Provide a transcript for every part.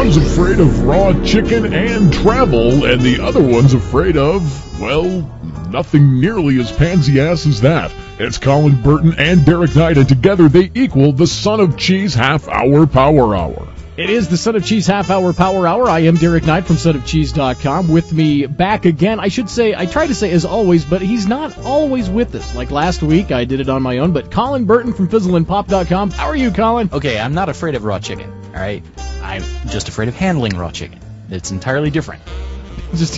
One's afraid of raw chicken and travel, and the other one's afraid of, well, nothing nearly as pansy-ass as that. It's Colin Burton and Derek Knight, and together they equal the Son of Cheese Half-Hour Power Hour. It is the Son of Cheese Half-Hour Power Hour. I am Derek Knight from sonofcheese.com. With me back again, I should say, I try to say as always, but he's not always with us. Like last week, I did it on my own, but Colin Burton from fizzleandpop.com. How are you, Colin? Okay, I'm not afraid of raw chicken, all right? I'm just afraid of handling raw chicken. It's entirely different. Just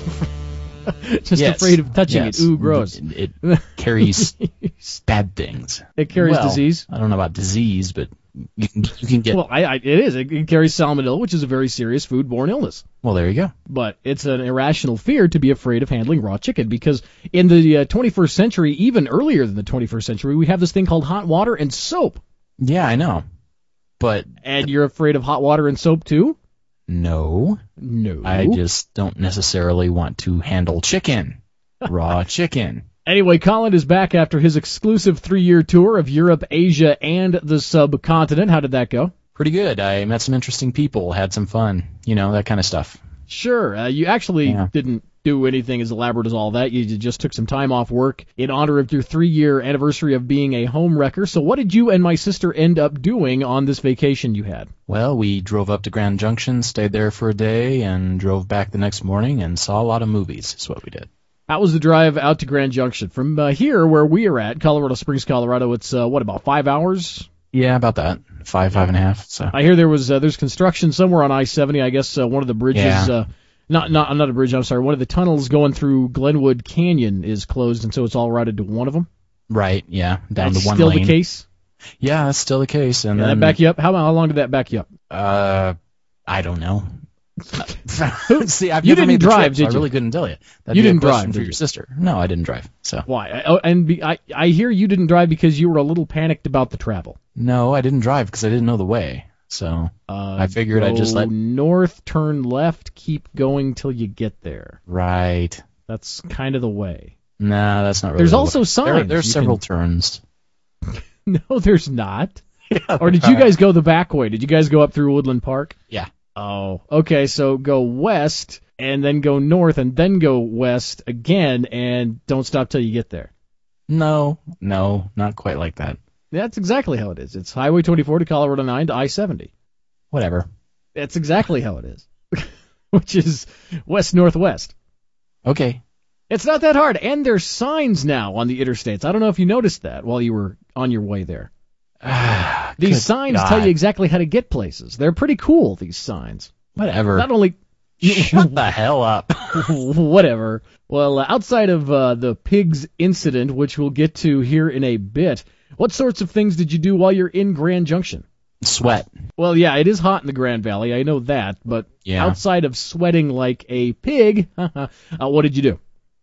afraid of touching it. Ooh, gross. It carries bad things. It carries disease? I don't know about disease, but you can get... Well, it is. It carries salmonella, which is a very serious foodborne illness. Well, there you go. But it's an irrational fear to be afraid of handling raw chicken, because in the 21st century, even earlier than the 21st century, we have this thing called hot water and soap. Yeah, I know. And you're afraid of hot water and soap, too? No. I just don't necessarily want to handle chicken. Raw chicken. Anyway, Colin is back after his exclusive 3-year tour of Europe, Asia, and the subcontinent. How did that go? Pretty good. I met some interesting people, had some fun, that kind of stuff. Sure. You actually didn't do anything as elaborate as all that. You just took some time off work in honor of your 3-year anniversary of being a home wrecker. So what did you and my sister end up doing on this vacation you had? Well, we drove up to Grand Junction, stayed there for a day, and drove back the next morning and saw a lot of movies. That's what we did. How was the drive out to Grand Junction? From here, where we are at, Colorado Springs, Colorado, it's, about 5 hours? Yeah, about that. 5.5. So I hear there's construction somewhere on I-70. I guess one of the bridges, not a bridge, I'm sorry, one of the tunnels going through Glenwood Canyon is closed, and so it's all routed to one of them? Right, yeah, down to one still lane. The case? Yeah, that's still the case. And then that back you up? How long did that back you up? I don't know. See, I've you never didn't made the drive, trip, so did I you? really couldn't tell you. You didn't drive, for your sister. No, I didn't drive. So why? I hear you didn't drive because you were a little panicked about the travel. No, I didn't drive because I didn't know the way. So I figured I'd just let north, turn left, keep going till you get there. Right. That's kind of the way. Nah, that's not really. There's also signs. There's several turns. No, there's not. Yeah, or did you guys go the back way? Did you guys go up through Woodland Park? Yeah. Oh, okay, so go west, and then go north, and then go west again, and don't stop till you get there. No, not quite like that. That's exactly how it is. It's Highway 24 to Colorado 9 to I-70. Whatever. That's exactly how it is, which is west-northwest. Okay. It's not that hard, and there's signs now on the interstates. I don't know if you noticed that while you were on your way there. These signs tell you exactly how to get places. They're pretty cool, these signs. Whatever. Not only... Shut the hell up. Whatever. Well, outside of the pigs incident, which we'll get to here in a bit, what sorts of things did you do while you're in Grand Junction? Sweat. Well, yeah, it is hot in the Grand Valley. I know that. But outside of sweating like a pig, what did you do?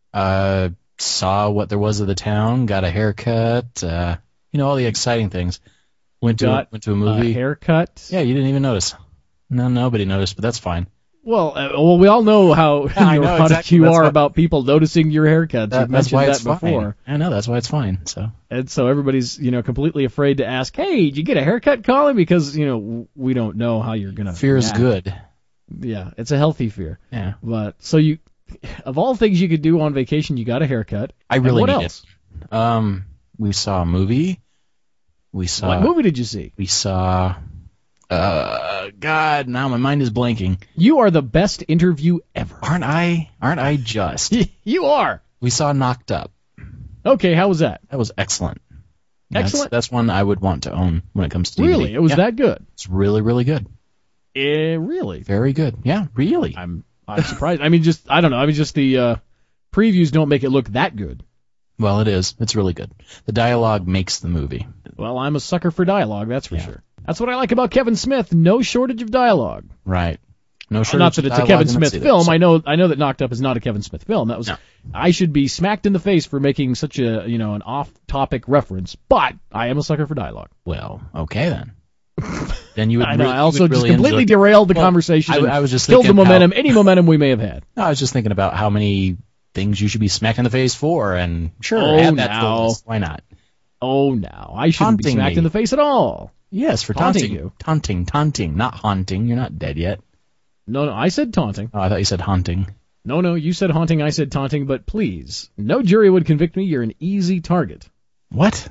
Saw what there was of the town, got a haircut, all the exciting things. Went to a movie. A haircut? Yeah, you didn't even notice. No, nobody noticed, but that's fine. Well, we all know how neurotic you are about people noticing your haircuts. You've mentioned that before. I know, that's why it's fine. And so everybody's, completely afraid to ask, hey, did you get a haircut, Colin? Because, we don't know how you're going to Fear is good. Yeah, it's a healthy fear. Yeah. But, so of all things you could do on vacation, you got a haircut. I really what need else? it. We saw a movie. What movie did you see? We saw... God, now my mind is blanking. You are the best interview ever. Aren't I just? You are. We saw Knocked Up. Okay, how was that? That was excellent. Excellent? That's one I would want to own when it comes to DVD. Really? It was that good? It's really, really good. Really? Very good. Yeah, really. I'm surprised. I don't know. The previews don't make it look that good. Well, it is. It's really good. The dialogue makes the movie. Well, I'm a sucker for dialogue, that's for sure. That's what I like about Kevin Smith. No shortage of dialogue. Right. No shortage. Not that it's a Kevin Smith film. I know that Knocked Up is not a Kevin Smith film. That was. No. I should be smacked in the face for making such a an off-topic reference. But I am a sucker for dialogue. Well, okay then. Then you would. I know. Really, I also just really completely derailed the conversation. I was just killed the momentum. Any momentum we may have had. I was just thinking about how many things you should be smacked in the face for, and sure, add that to the list. Why not? Oh, now I shouldn't be smacked in the face at all. Yes, for taunting you. Taunting, not haunting. You're not dead yet. No, I said taunting. Oh, I thought you said haunting. No, you said haunting, I said taunting, but please, no jury would convict me. You're an easy target. What?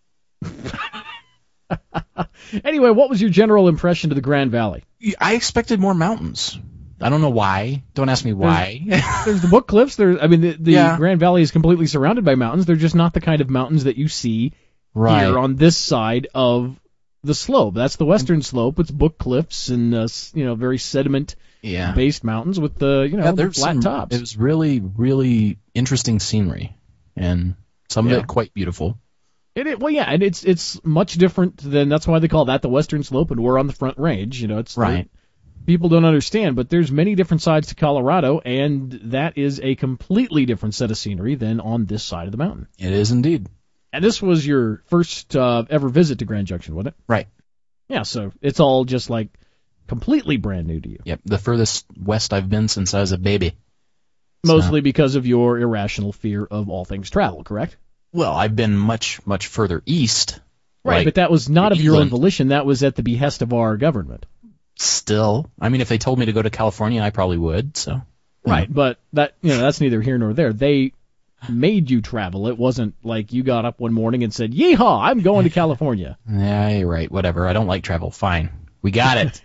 Anyway, what was your general impression of the Grand Valley? I expected more mountains. I don't know why. Don't ask me why. There's the Book Cliffs. The Yeah. Grand Valley is completely surrounded by mountains. They're just not the kind of mountains that you see Right. here on this side of the slope. That's the western slope. It's Book Cliffs and very sediment-based Yeah. mountains with the the there's flat tops. It was really, really interesting scenery, and some of Yeah. it quite beautiful. And it's much different than, that's why they call that the western slope, and we're on the Front Range. It's Right. people don't understand, but there's many different sides to Colorado, and that is a completely different set of scenery than on this side of the mountain. It is indeed. And this was your first ever visit to Grand Junction, wasn't it? Right. Yeah, so it's all just like completely brand new to you. Yep. The furthest west I've been since I was a baby. Mostly because of your irrational fear of all things travel, correct? Well, I've been much, much further east. Right, like but that was not of your own England. volition. That was at the behest of our government. Still, I mean, if they told me to go to California, I probably would. So. Right, but that's neither here nor there. They made you travel. It wasn't like you got up one morning and said, "Yeehaw, I'm going to California." Yeah, you're right. Whatever. I don't like travel. Fine. We got it.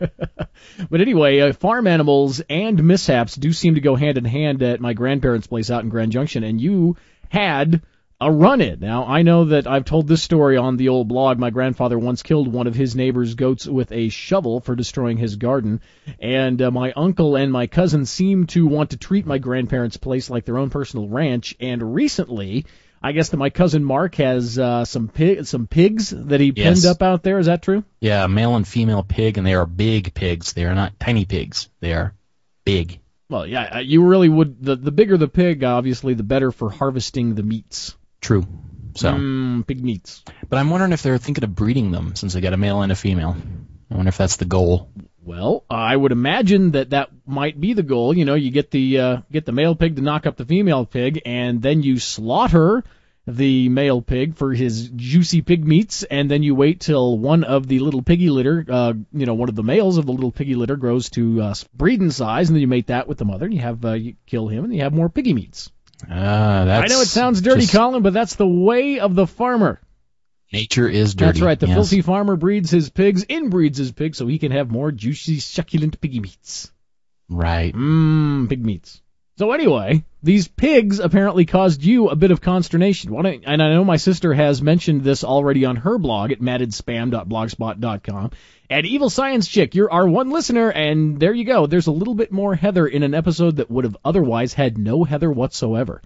But anyway, farm animals and mishaps do seem to go hand in hand at my grandparents' place out in Grand Junction, and you had a run-in. Now, I know that I've told this story on the old blog. My grandfather once killed one of his neighbor's goats with a shovel for destroying his garden, and my uncle and my cousin seem to want to treat my grandparents' place like their own personal ranch, and recently, I guess that my cousin Mark has some pigs that he Yes. pinned up out there. Is that true? Yeah, male and female pig, and they are big pigs. They are not tiny pigs. They are big. Well, yeah, you really would. The bigger the pig, obviously, the better for harvesting the meats. True. So, Pig meats. but I'm wondering if they're thinking of breeding them since they got a male and a female. I wonder if that's the goal. Well, I would imagine that might be the goal. You get the male pig to knock up the female pig, and then you slaughter the male pig for his juicy pig meats, and then you wait till one of the little piggy litter, one of the males of the little piggy litter grows to breeding size, and then you mate that with the mother, and you kill him, and you have more piggy meats. That's I know it sounds dirty, just- Colin, but that's the way of the farmer. Nature is dirty. That's right. The yes. filthy farmer breeds his pigs, inbreeds his pigs, so he can have more juicy, succulent piggy meats. Right. Pig meats. So anyway, these pigs apparently caused you a bit of consternation. And I know my sister has mentioned this already on her blog at mattedspam.blogspot.com. And Evil Science Chick, you're our one listener, and there you go. There's a little bit more Heather in an episode that would have otherwise had no Heather whatsoever.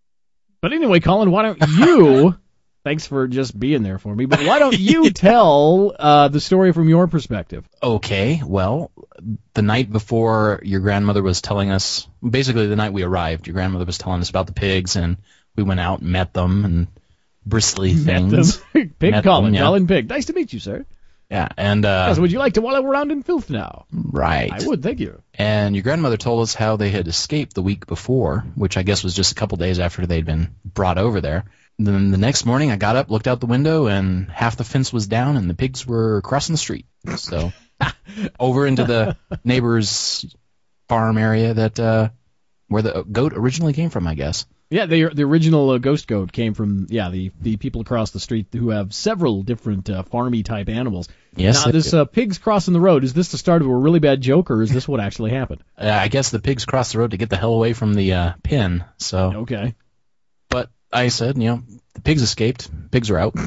But anyway, Colin, why don't you... Thanks for just being there for me, but why don't you tell the story from your perspective? Okay, well, the night before your grandmother was telling us, basically the night we arrived, your grandmother was telling us about the pigs, and we went out and met them, and bristly things. Pig Met Colin, them, yeah. Colin Pig. Nice to meet you, sir. Yeah, and, Yes, would you like to wallow around in filth now? right. I would, thank you. And your grandmother told us how they had escaped the week before, which I guess was just a couple days after they'd been brought over there. Then the next morning, I got up, looked out the window, and half the fence was down, and the pigs were crossing the street. So, over into the neighbor's farm area that where the goat originally came from, I guess. Yeah, the original ghost goat came from, the people across the street who have several different farmy type animals. Yes. Now, this pigs crossing the road, is this the start of a really bad joke, or is this what actually happened? I guess the pigs crossed the road to get the hell away from the pen. So, Okay. but I said, the pigs escaped. Pigs are out.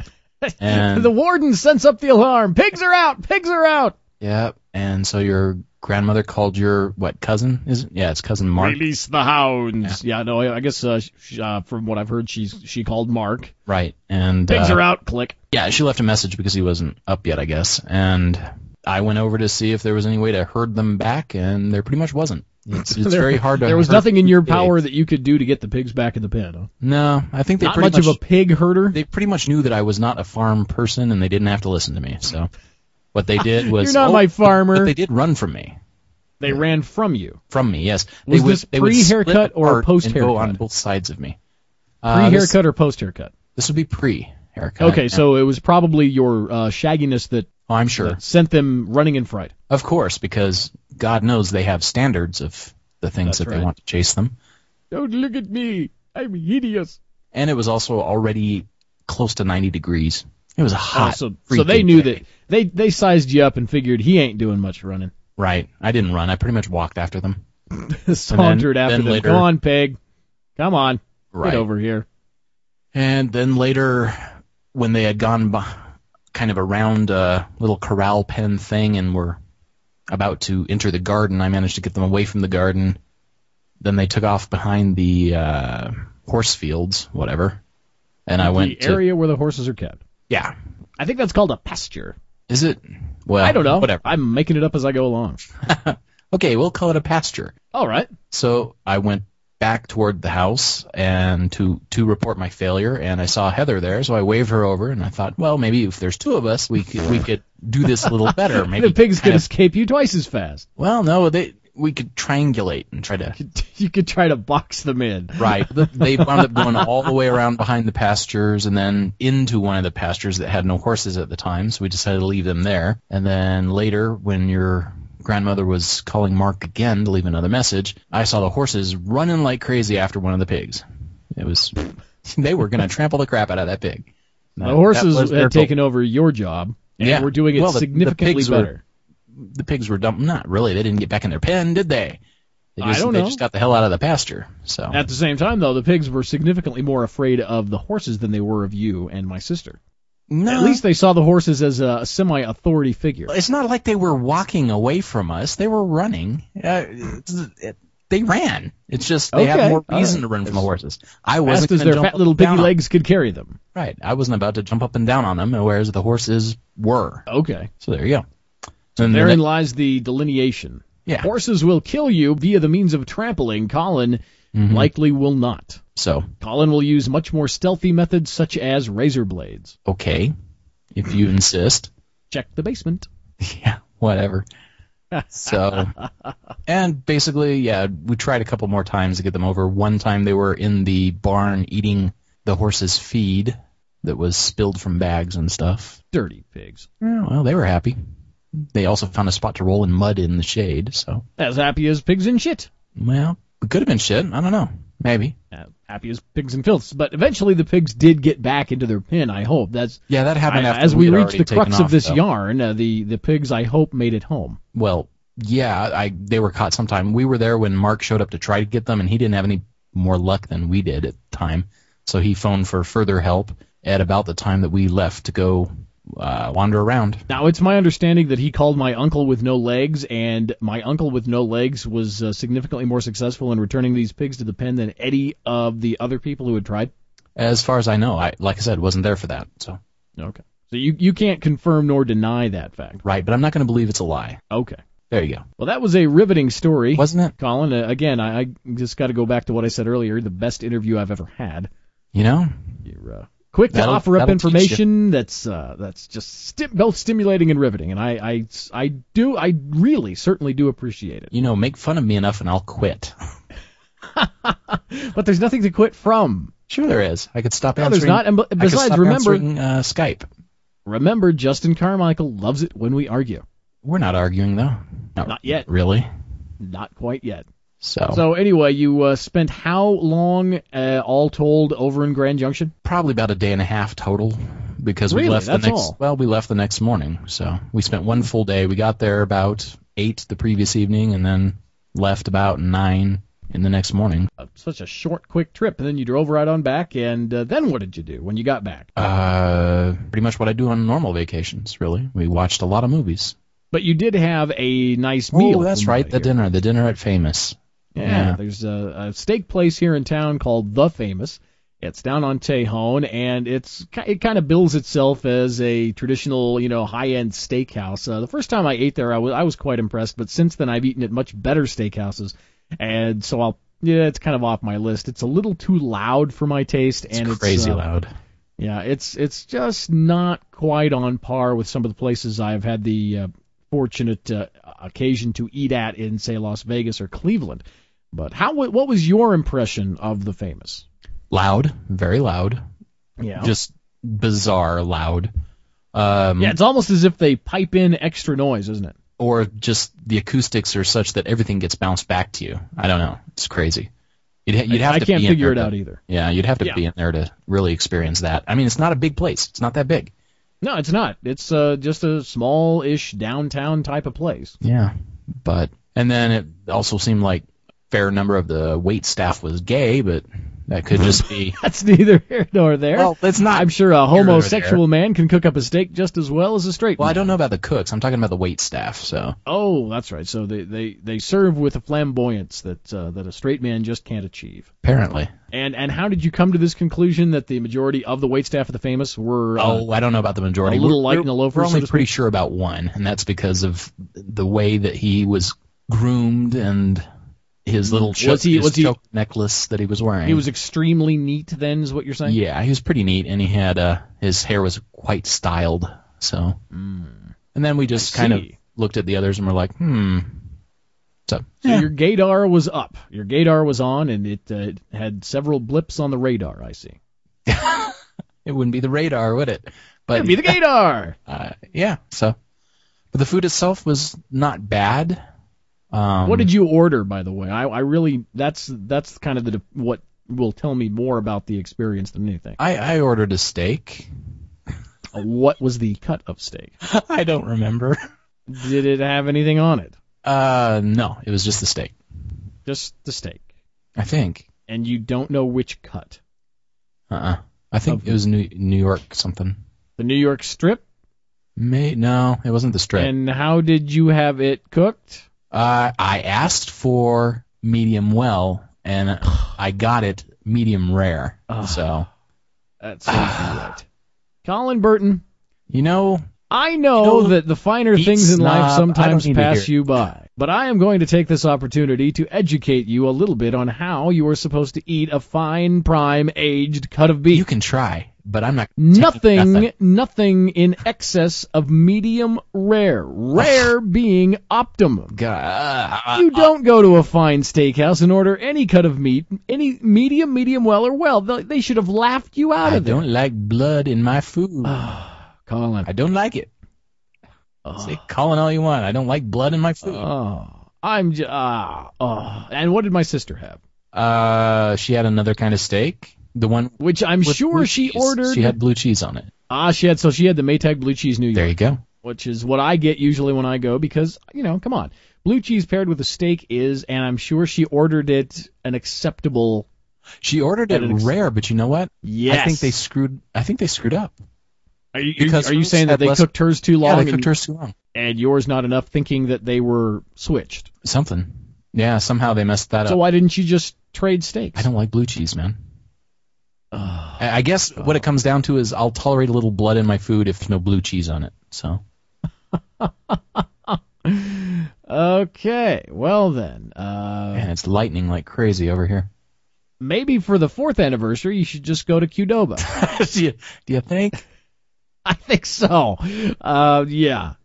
And The warden sends up the alarm. Pigs are out! Pigs are out! yeah, and so your grandmother called your cousin? Is it? Yeah, it's cousin Mark. Release the hounds. Yeah, no, I guess from what I've heard, she called Mark. Right, and Pigs are out. Click. yeah, she left a message because he wasn't up yet, I guess. And I went over to see if there was any way to herd them back, and there pretty much wasn't. It's very hard to. There was herd nothing in your pigs. power that you could do to get the pigs back in the pen. Huh? No, I think they Not pretty much of a pig herder. They pretty much knew that I was not a farm person, and they didn't have to listen to me. So what they did was, You're not my farmer. But they did run from me. They ran from you. From me, yes. Was they would, this they would pre-haircut split or apart post-haircut? and go on both sides of me. Pre-haircut or post-haircut? This would be pre-haircut. Okay, so it was probably your shagginess that Oh, I'm sure. sent them running in fright. Of course, because God knows they have standards of the things That's they right. want to chase them. Don't look at me. I'm hideous. And it was also already close to 90 degrees. It was a hot. So they freaking knew day. that they sized you up and figured he ain't doing much running. Right. I didn't run. I pretty much walked after them. Sauntered after then them. later- Come on, pig. Come on. Right. Get over here. And then later, when they had gone kind of around a little corral pen thing and were about to enter the garden, I managed to get them away from the garden. Then they took off behind the horse fields, whatever. And I went the area where the horses are kept. Yeah. I think that's called a pasture. Is it? Well, I don't know. Whatever. I'm making it up as I go along. Okay, we'll call it a pasture. All right. So I went back toward the house and to report my failure, and I saw Heather there, so I waved her over, and I thought, well, maybe if there's two of us, we could do this a little better. Maybe The pigs kind could of- escape you twice as fast. Well, no, we could triangulate and try to. You could try to box them in. Right. They wound up going all the way around behind the pastures and then into one of the pastures that had no horses at the time, so we decided to leave them there. And then later, when your grandmother was calling Mark again to leave another message, I saw the horses running like crazy after one of the pigs. They were going to trample the crap out of that pig. The horses That was their had taken over your job, and Yeah. were doing it Well, the significantly pigs better. The pigs were dumped. Not really. They didn't get back in their pen, did they? I don't They know. just got the hell out of the pasture. So At the same time, though, the pigs were significantly more afraid of the horses than they were of you and my sister. no, At least they saw the horses as a semi-authority figure. it's not like they were walking away from us. They were running. They ran. It's just they Okay. had more All reason right. to run from the horses. I Fast wasn't as gonna their jump fat up little and down piggy on- legs could carry them. Right. I wasn't about to jump up and down on them, whereas the horses were. Okay. So there you go. And Therein then- lies the delineation. Yeah. Horses will kill you via the means of trampling. Colin likely will not. So Colin will use much more stealthy methods such as razor blades. okay, if you insist. Check the basement. Yeah, whatever. So, and basically, yeah, we tried a couple more times to get them over. One time they were in the barn eating the horse's feed that was spilled from bags and stuff. Dirty pigs. Yeah, well, they were happy. They also found a spot to roll in mud in the shade, so, As happy as pigs in shit. well, it could have been shit. I don't know. Maybe. Happy as pigs in filth. But eventually the pigs did get back into their pen, I hope. That's Yeah, that happened after as we had reach already the taken crux of off, this though. yarn, the pigs, I hope, made it home. Well, yeah, they were caught sometime. We were there when Mark showed up to try to get them, and he didn't have any more luck than we did at the time. So he phoned for further help at about the time that we left to go wander around. Now, it's my understanding that he called my uncle with no legs, and my uncle with no legs was significantly more successful in returning these pigs to the pen than any of the other people who had tried. As far as I know, like I said, wasn't there for that. So Okay. So you can't confirm nor deny that fact. right, but I'm not going to believe it's a lie. Okay. There you go. Well, that was a riveting story. Wasn't it? Colin, again, I just got to go back to what I said earlier, the best interview I've ever had. You know? You're quick to That'll- offer up that'll teach information that's just both stimulating and riveting, and I really certainly do appreciate it. You know, make fun of me enough and I'll quit. But there's nothing to quit from. Sure there is. I could stop No, answering. there's not. And I could besides, stop remember, answering, Skype. Justin Carmichael loves it when we argue. We're not arguing, though. No, Not yet. Really? Not quite yet. So So anyway, you spent how long, all told, over in Grand Junction? probably about a day and a half total, because Really? we left That's the next. all? Well, we left the next morning, so we spent one full day. We got there about 8 the previous evening, and then left about 9 in the next morning. Such a short, quick trip, and then you drove right on back. And then what did you do when you got back? Pretty much what I do on normal vacations. Really, we watched a lot of movies. But you did have a nice meal. Oh, that's from right, what I the hear. dinner at Famous. Yeah, there's a steak place here in town called The Famous. It's down on Tejon, and it kind of bills itself as a traditional, high-end steakhouse. The first time I ate there, I was quite impressed, but since then I've eaten at much better steakhouses, and so it's kind of off my list. It's a little too loud for my taste, and It's crazy loud. Yeah, it's just not quite on par with some of the places I've had the fortunate occasion to eat at in, say, Las Vegas or Cleveland. But what was your impression of The Famous? Loud, very loud. Yeah. Just bizarre loud. Yeah, it's almost as if they pipe in extra noise, isn't it? or just the acoustics are such that everything gets bounced back to you. I don't know. It's crazy. You'd have I to can't be figure in there it out either. Yeah, you'd have to be in there to really experience that. I mean, it's not a big place. It's not that big. No, it's not. It's just a small-ish downtown type of place. Yeah, and then it also seemed like a fair number of the wait staff was gay, but that could just be... That's neither here nor there. Well, it's not. I'm sure a here nor homosexual there. man can cook up a steak just as well as a straight Well, man. I don't know about the cooks. I'm talking about the wait staff. So. Oh, that's right. So they serve with a flamboyance that a straight man just can't achieve. Apparently. And how did you come to this conclusion that the majority of the waitstaff at the Famous were I don't know about the majority. a little light in the loafers? We're only so to pretty speak? sure about one, and that's because of the way that he was groomed and his little choke necklace that he was wearing. He was extremely neat then, is what you're saying? Yeah, he was pretty neat, and he had his hair was quite styled. So, and then we just kind of looked at the others and were like, So your gaydar was up. Your gaydar was on, and it had several blips on the radar, I see. It wouldn't be the radar, would it? But It'd be the gaydar! Yeah, so. But the food itself was not bad. What did you order, by the way? I really, that's kind of what will tell me more about the experience than anything. I ordered a steak. What was the cut of steak? I don't remember. Did it have anything on it? No, it was just the steak. Just the steak. I think. And you don't know which cut? I think it was New York something. The New York strip? No, it wasn't the strip. And how did you have it cooked? I asked for medium well, and I got it medium rare. So that seems right. Colin Burton. I know that the finer things in life sometimes pass you by, but I am going to take this opportunity to educate you a little bit on how you are supposed to eat a fine, prime, aged cut of beef. You can try, but I'm not. Nothing in excess of medium rare. Rare being optimum. You don't go to a fine steakhouse and order any cut of meat, any medium well, or well. They should have laughed you out of there. I don't like blood in my food. Colin. I don't like it. Say Colin all you want. I don't like blood in my food. And what did my sister have? She had another kind of steak. The one which I'm sure she ordered. She had blue cheese on it. She had the Maytag blue cheese New York. There you go. Which is what I get usually when I go because, come on. Blue cheese paired with a steak is, and I'm sure she ordered it an acceptable. She ordered it rare, but you know what? Yes. I think they screwed up. Are you saying that they cooked hers too long? Yeah, they cooked hers too long. And yours not enough, thinking that they were switched? Something. Yeah, somehow they messed that up. So why didn't you just trade steaks? I don't like blue cheese, man. I guess what it comes down to is I'll tolerate a little blood in my food if there's no blue cheese on it. So. Okay, well then. Man, it's lightning like crazy over here. Maybe for the 4th anniversary, you should just go to Qdoba. Do you think? I think so. Yeah. Yeah.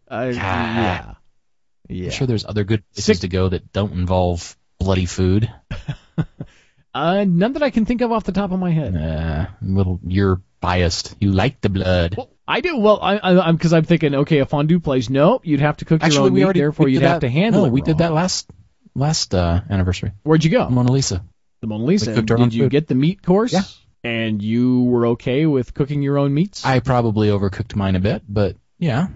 I'm sure there's other good places to go that don't involve bloody food. None that I can think of off the top of my head. You're biased. You like the blood. Well, I do. Well, I'm because I'm thinking, okay, a fondue place. No, you'd have to cook your own meat. Therefore, you'd have to handle it. No, we did that last anniversary. Where'd you go? Mona Lisa. The Mona Lisa. Did you get the meat course? Yeah. And you were okay with cooking your own meats? I probably overcooked mine a bit, but yeah.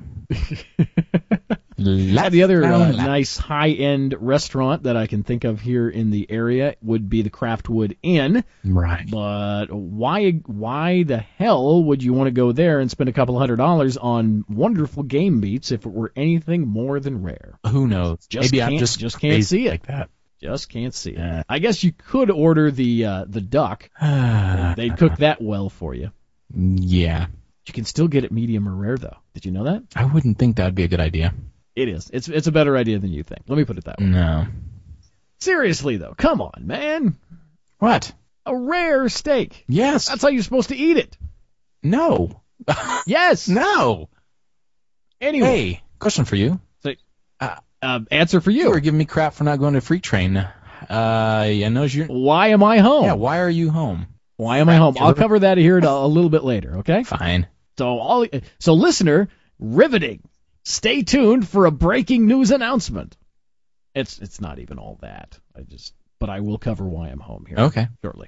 The other nice high-end restaurant that I can think of here in the area would be the Craftwood Inn. Right. But why the hell would you want to go there and spend a couple $100 on wonderful game meats if it were anything more than rare? Who knows? Maybe I'm just can't see it. Like that. Just can't see it. I guess you could order the duck. They'd cook that well for you. Yeah. You can still get it medium or rare, though. Did you know that? I wouldn't think that'd be a good idea. It is. It's a better idea than you think. Let me put it that way. No. Seriously, though. Come on, man. What? A rare steak. Yes. That's how you're supposed to eat it. No. Yes. No. Anyway. Hey, question for you. Answer for you. You were giving me crap for not going to Freak Train. I know you're... Why am I home? Yeah, why are you home? Why am I home? I'll cover that here a little bit later, okay? Fine. So, listener, riveting. stay tuned for a breaking news announcement. It's not even all that. But I will cover why I'm home here shortly.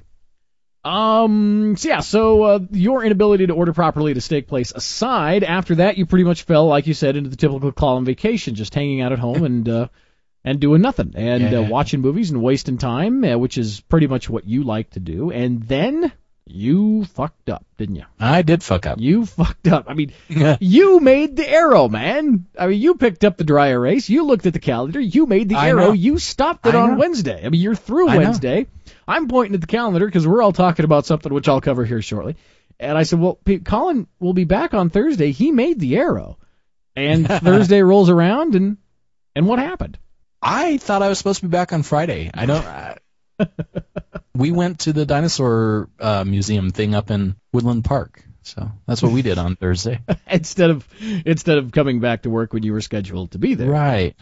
So your inability to order properly at a steak place aside, after that you pretty much fell, like you said, into the typical Colin vacation, just hanging out at home and doing nothing and watching movies and wasting time, which is pretty much what you like to do. And then you fucked up, didn't you? I did fuck up. You fucked up. I mean, you made the arrow, man. I mean, you picked up the dry erase. You looked at the calendar. You made the arrow. You stopped it on Wednesday. I mean, you're through Wednesday. I'm pointing at the calendar because we're all talking about something which I'll cover here shortly. And I said, well, Colin will be back on Thursday. He made the arrow. And Thursday rolls around, and what happened? I thought I was supposed to be back on Friday. I don't... We went to the dinosaur museum thing up in Woodland Park, so that's what we did on Thursday. instead of coming back to work when you were scheduled to be there. Right.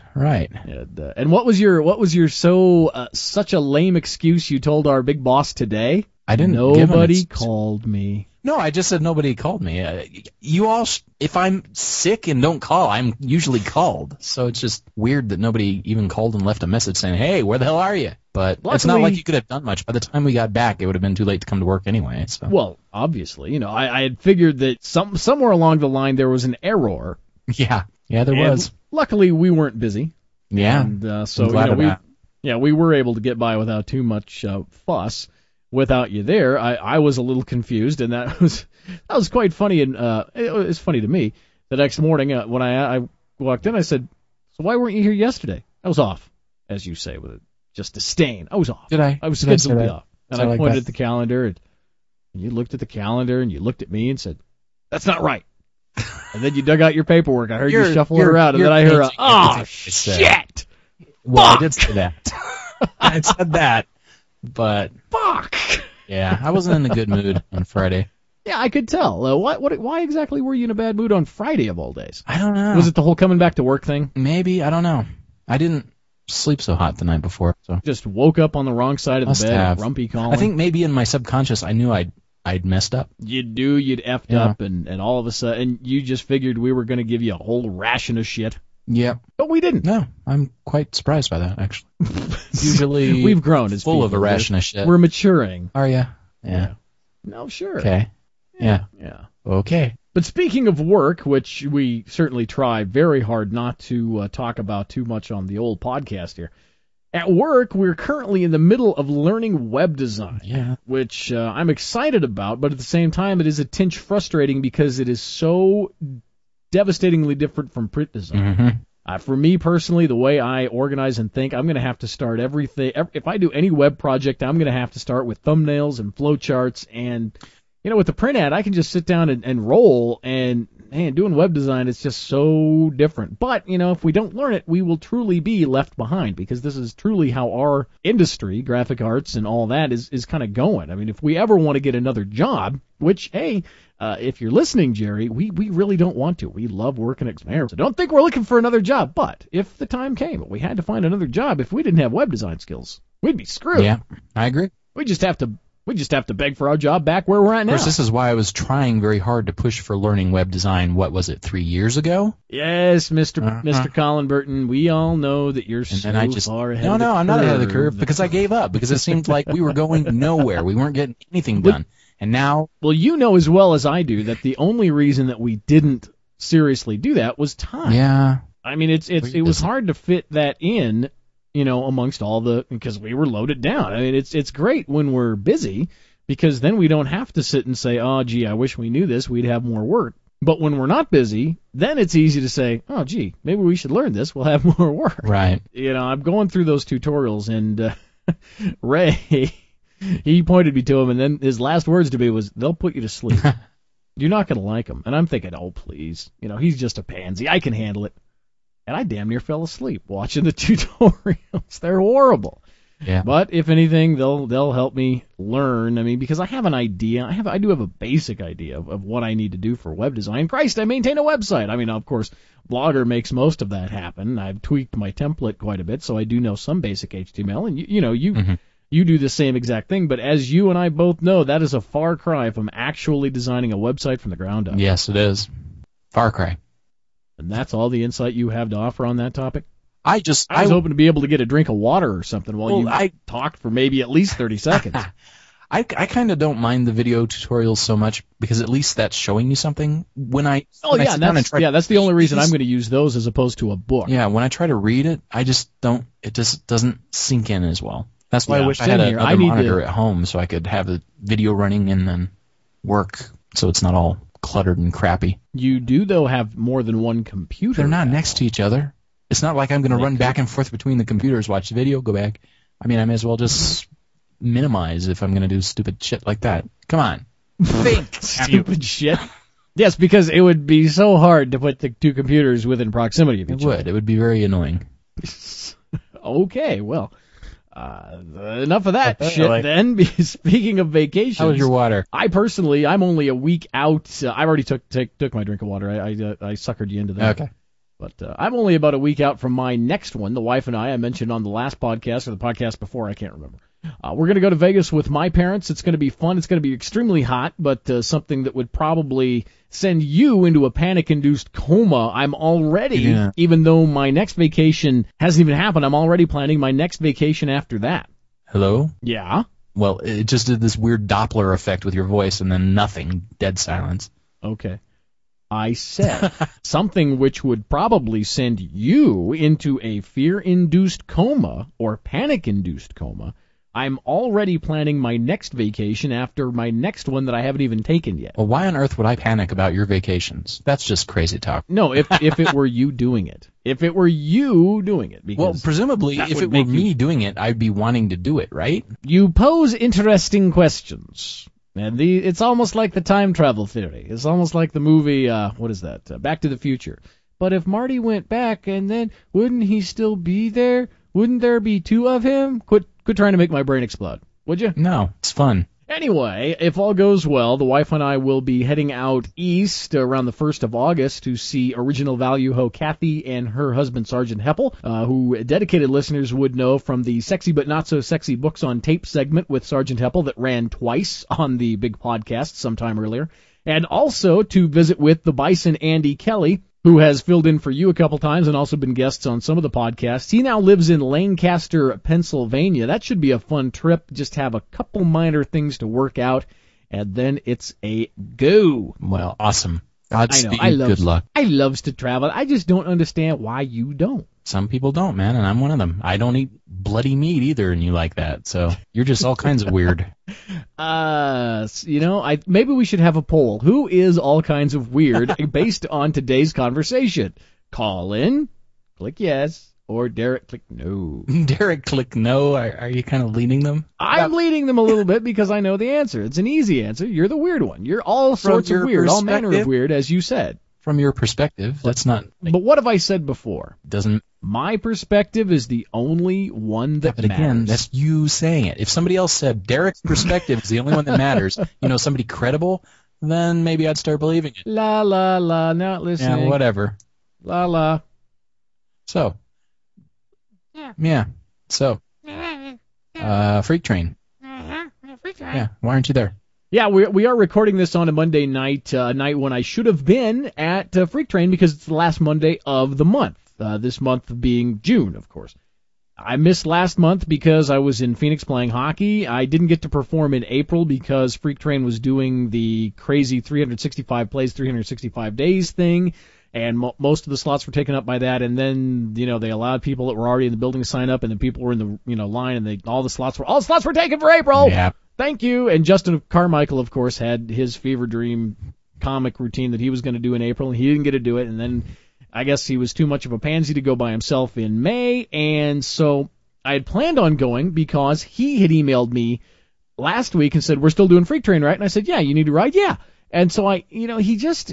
And what was your such a lame excuse you told our big boss today? I didn't. Nobody called me. No, I just said nobody called me. You all, if I'm sick and don't call, I'm usually called. So it's just weird that nobody even called and left a message saying, hey, where the hell are you? But it's not like you could have done much. By the time we got back, it would have been too late to come to work anyway. So. Well, obviously, I had figured that somewhere along the line there was an error. Yeah, there was. Luckily, we weren't busy. Yeah, and so we were able to get by without too much fuss. Without you there, I was a little confused, and that was quite funny, and it was funny to me. The next morning, when I walked in, I said, "So why weren't you here yesterday?" I was off, as you say, with just disdain. I was off. Did I? I was scheduled to be off, and I pointed at the calendar, and you looked at the calendar, and you looked at me and said, "That's not right." And then you dug out your paperwork. I heard you shuffle it around, and then I heard, "Oh shit!" Well, I did say that. I said that. But fuck. Yeah, I wasn't in a good mood on Friday. Yeah, I could tell. Why exactly were you in a bad mood on Friday of all days? I don't know. Was it the whole coming back to work thing? Maybe, I don't know. I didn't sleep so hot the night before, so just woke up on the wrong side of the bed. Grumpy Colin. I think maybe in my subconscious I knew I'd messed up. You'd effed up, and all of a sudden you just figured we were going to give you a whole ration of shit. Yep. But we didn't. No, I'm quite surprised by that, actually. Usually we've grown as full people. Of a ration of shit. We're maturing. Are you? Yeah. No, sure. Okay. Yeah. Okay. But speaking of work, which we certainly try very hard not to talk about too much on the old podcast here, at work we're currently in the middle of learning web design, which I'm excited about, but at the same time it is a tinge frustrating because it is so devastatingly different from print design. Mm-hmm. For me personally, the way I organize and think, I'm going to have to start everything. If I do any web project, I'm going to have to start with thumbnails and flowcharts. And, with the print ad, I can just sit down and roll. And, man, doing web design is just so different. But, if we don't learn it, we will truly be left behind because this is truly how our industry, graphic arts and all that, is kind of going. I mean, if we ever want to get another job, which, hey, if you're listening, Jerry, we really don't want to. We love working at Xamarin. So don't think we're looking for another job. But if the time came, we had to find another job. If we didn't have web design skills, we'd be screwed. Yeah, I agree. We just have to beg for our job back where we're at now. Of course, this is why I was trying very hard to push for learning web design. What was it, 3 years ago? Yes, Mr. Colin Burton. We all know that you're so far ahead. No, I'm not ahead of the curve because I gave up because it seemed like we were going nowhere. We weren't getting anything done. And now... Well, you know as well as I do that the only reason that we didn't seriously do that was time. Yeah. I mean, it was hard to fit that in, amongst all because we were loaded down. I mean, it's great when we're busy because then we don't have to sit and say, oh, gee, I wish we knew this. We'd have more work. But when we're not busy, then it's easy to say, oh, gee, maybe we should learn this. We'll have more work. Right. I'm going through those tutorials, and Ray... He pointed me to him, and then his last words to me was, they'll put you to sleep. You're not going to like him. And I'm thinking, oh, please. He's just a pansy. I can handle it. And I damn near fell asleep watching the tutorials. They're horrible. Yeah. But if anything, they'll help me learn. I mean, because I have an idea. I do have a basic idea of what I need to do for web design. Christ, I maintain a website. I mean, of course, Blogger makes most of that happen. I've tweaked my template quite a bit, so I do know some basic HTML. And, Mm-hmm. You do the same exact thing, but as you and I both know, that is a far cry from actually designing a website from the ground up. Yes, it is. Far cry. And that's all the insight you have to offer on that topic? I was hoping to be able to get a drink of water or something while you talked for maybe at least 30 seconds. I kind of don't mind the video tutorials so much because at least that's showing you something. That's the only reason I'm going to use those as opposed to a book. Yeah, when I try to read it, it just doesn't sink in as well. That's why I wish I had another monitor at home so I could have the video running and then work so it's not all cluttered and crappy. You do, though, have more than one computer. They're not next to each other. It's not like I'm going to run back and forth between the computers, watch the video, go back. I mean, I may as well just minimize if I'm going to do stupid shit like that. Come on. Think. Stupid shit. Yes, because it would be so hard to put the two computers within proximity of each other. It would be very annoying. Okay, well, enough of that shit then. Speaking of vacations. How was your water? I'm only a week out. I already took my drink of water. I suckered you into that. Okay. But I'm only about a week out from my next one. The wife and I mentioned on the last podcast or the podcast before, I can't remember. We're going to go to Vegas with my parents. It's going to be fun. It's going to be extremely hot, but something that would probably send you into a panic-induced coma. I'm already, even though my next vacation hasn't even happened, I'm already planning my next vacation after that. Hello? Yeah? Well, it just did this weird Doppler effect with your voice and then nothing. Dead silence. Okay. I said something which would probably send you into a fear-induced coma or panic-induced coma. I'm already planning my next vacation after my next one that I haven't even taken yet. Well, why on earth would I panic about your vacations? That's just crazy talk. No, if it were you doing it. If it were you doing it. Well, presumably, if it were me doing it, I'd be wanting to do it, right? You pose interesting questions. And it's almost like the time travel theory. It's almost like the movie, what is that? Back to the Future. But if Marty went back, and then wouldn't he still be there? Wouldn't there be two of him? Quit trying to make my brain explode, would you? No, it's fun. Anyway, if all goes well, the wife and I will be heading out east around the 1st of August to see Original Value Ho Kathy and her husband Sergeant Heppel, who dedicated listeners would know from the Sexy But Not So Sexy Books on Tape segment with Sergeant Heppel that ran twice on the big podcast sometime earlier, and also to visit with the Bison Andy Kelly, who has filled in for you a couple times and also been guests on some of the podcasts. He now lives in Lancaster, Pennsylvania. That should be a fun trip. Just have a couple minor things to work out, and then it's a go. Well, awesome. Godspeed. Good luck. I loves to travel. I just don't understand why you don't. Some people don't, man, and I'm one of them. I don't eat bloody meat either, and you like that. So you're just all kinds of weird. Maybe we should have a poll. Who is all kinds of weird based on today's conversation? Call in, click yes, or Derek, click no. Derek, click no. Are you kind of leading them? I'm leading them a little bit because I know the answer. It's an easy answer. You're the weird one. You're all sorts of weird, all manner of weird, as you said. From your perspective, that's not... But what have I said before? Doesn't... My perspective is the only one that matters. But again, that's you saying it. If somebody else said Derek's perspective is the only one that matters, somebody credible, then maybe I'd start believing it. La, la, la, not listening. Yeah, whatever. La, la. So. Yeah. So. Freak Train. Freak Train. Yeah, why aren't you there? Yeah, we are recording this on a Monday night, a night when I should have been at Freak Train because it's the last Monday of the month, this month being June, of course. I missed last month because I was in Phoenix playing hockey. I didn't get to perform in April because Freak Train was doing the crazy 365 plays, 365 days thing, and most of the slots were taken up by that, and then, they allowed people that were already in the building to sign up, and then people were in the, line, and all the slots were taken for April! Yeah. Thank you. And Justin Carmichael, of course, had his fever dream comic routine that he was going to do in April, and he didn't get to do it. And then I guess he was too much of a pansy to go by himself in May. And so I had planned on going because he had emailed me last week and said, we're still doing Freak Train, right? And I said, yeah, you need to ride? Yeah. And so he needs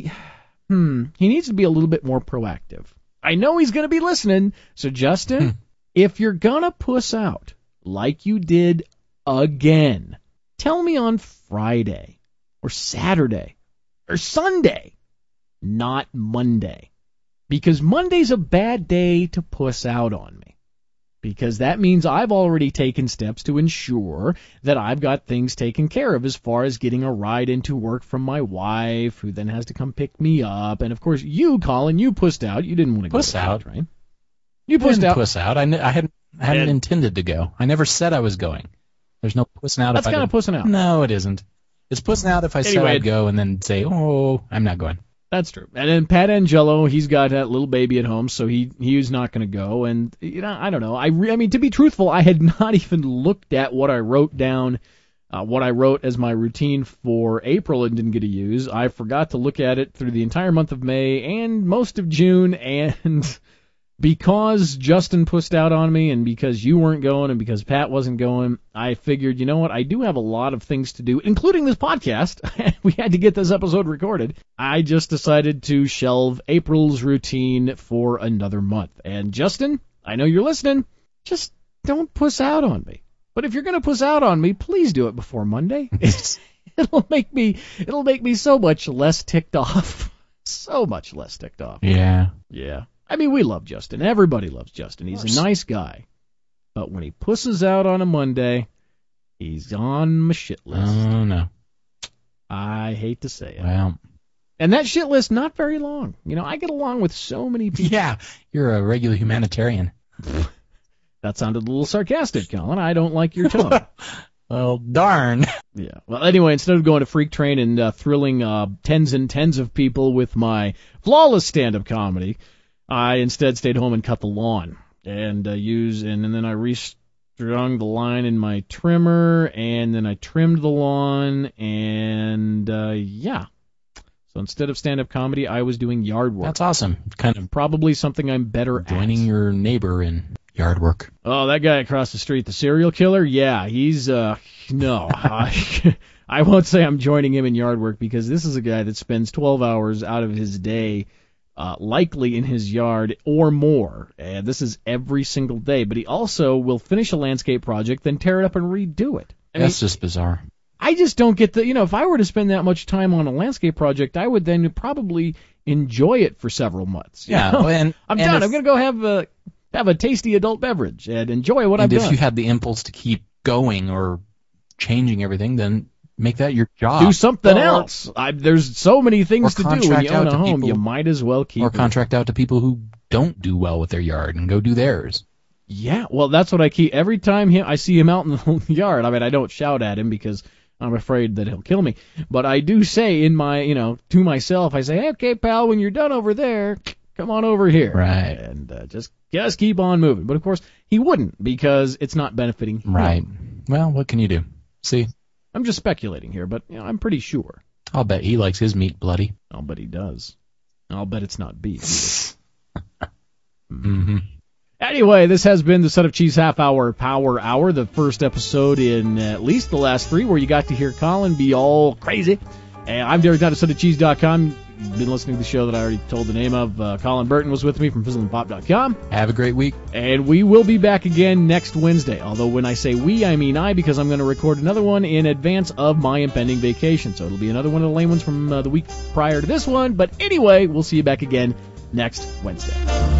to be a little bit more proactive. I know he's going to be listening. So Justin, if you're going to puss out like you did again, tell me on Friday or Saturday or Sunday, not Monday, because Monday's a bad day to puss out on me. because that means I've already taken steps to ensure that I've got things taken care of as far as getting a ride into work from my wife, who then has to come pick me up. And, of course, you, Colin, you pussed out. You didn't want to go Puss out. Right? You pussed out. Puss out. I hadn't intended to go. I never said I was going. There's no pussing out. That's kind of pussing out. No, it isn't. It's pussing out if I said I'd go and then say, oh, I'm not going. That's true. And then Pat Angelo, he's got that little baby at home, so he's not going to go. And, I don't know. I mean, to be truthful, I had not even looked at what I wrote down, what I wrote as my routine for April and didn't get to use. I forgot to look at it through the entire month of May and most of June, and because Justin pussed out on me and because you weren't going and because Pat wasn't going, I figured, you know what, I do have a lot of things to do, including this podcast. We had to get this episode recorded. I just decided to shelve April's routine for another month. And Justin, I know you're listening, just don't puss out on me. But if you're going to puss out on me, please do it before Monday. It'll make me so much less ticked off. So much less ticked off. Yeah. Yeah. I mean, we love Justin. Everybody loves Justin. He's a nice guy. But when he pusses out on a Monday, he's on my shit list. Oh, no. I hate to say it. Well. And that shit list, not very long. I get along with so many people. Yeah, you're a regular humanitarian. That sounded a little sarcastic, Colin. I don't like your tone. Well, darn. Yeah. Well, anyway, instead of going to Freak Train and thrilling tens and tens of people with my flawless stand-up comedy, I instead stayed home and cut the lawn and and then I restrung the line in my trimmer, and then I trimmed the lawn, and yeah. So instead of stand-up comedy, I was doing yard work. That's awesome. Kind of probably something I'm better at. Joining your neighbor in yard work. Oh, that guy across the street, the serial killer? Yeah, he's no. I won't say I'm joining him in yard work, because this is a guy that spends 12 hours out of his day likely in his yard or more, and this is every single day. But he also will finish a landscape project, then tear it up and redo it. That's just bizarre. I just don't get if I were to spend that much time on a landscape project, I would then probably enjoy it for several months. Yeah, I'm done. I'm going to go have a tasty adult beverage and enjoy what I've done. And if you had the impulse to keep going or changing everything, then make that your job. Do something else. There's so many things to do when you own a home. You might as well keep Or contract out to people who don't do well with their yard and go do theirs. Yeah, well, that's what I keep. Every time I see him out in the yard, I mean, I don't shout at him because I'm afraid that he'll kill me. But I do say in my, to myself, I say, hey, okay, pal, when you're done over there, come on over here. Right. And just keep on moving. But, of course, he wouldn't, because it's not benefiting him. Right. Well, what can you do? See? I'm just speculating here, but I'm pretty sure. I'll bet he likes his meat bloody. I'll bet he does. I'll bet it's not beef either. Mm-hmm. Anyway, this has been the Son of Cheese Half Hour Power Hour, the first episode in at least the last 3 where you got to hear Colin be all crazy. And I'm Derek Knight at SonofCheese.com. You've been listening to the show that I already told the name of. Colin Burton was with me from FizzlingPop.com. Have a great week. And we will be back again next Wednesday. Although when I say we, I mean I, because I'm going to record another one in advance of my impending vacation. So it'll be another one of the lame ones from the week prior to this one. But anyway, we'll see you back again next Wednesday.